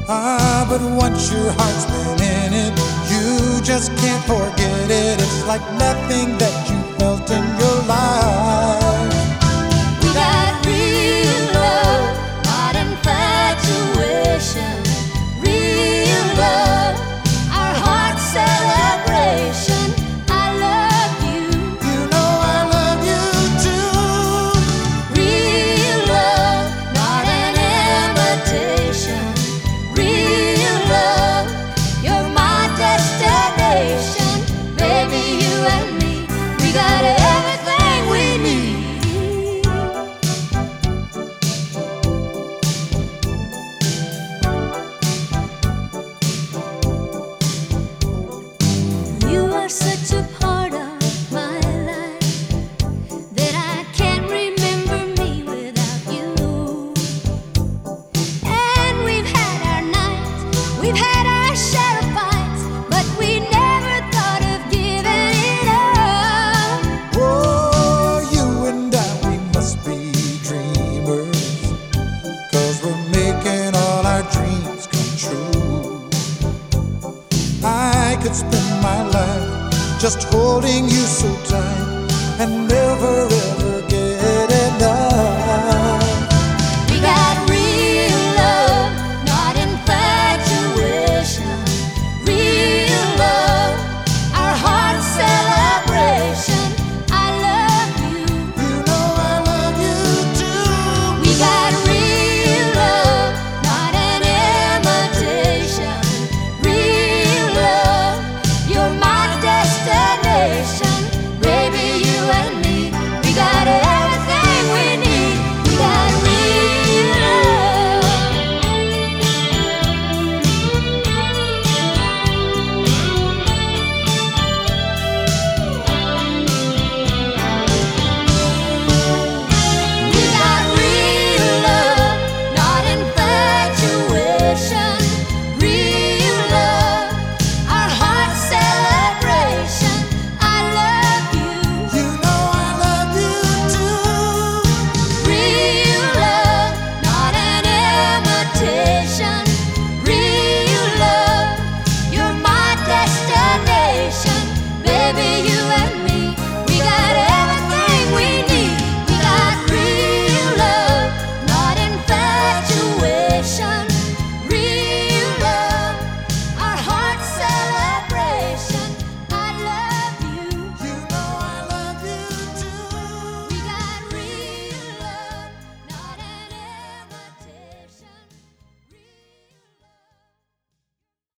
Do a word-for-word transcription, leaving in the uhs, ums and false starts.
Ah, but once your heart's been in it, you just can't forget it. It's like nothing that you felt in your life. We got real love, not infatuation. Real love, our heart's celebration. I love you. You know I love you too. Real love, not an imitation. Real love, you're my destination. Baby, you and me, we got everything we need. You are such a part of my life that I can't remember me without you. And we've had our nights, we've had our share of fights, but we never thought of giving it up. Oh, you and I, we must be dreamers, 'cause we're making all our dreams come true. I could spend my life just holding you so tight and never ever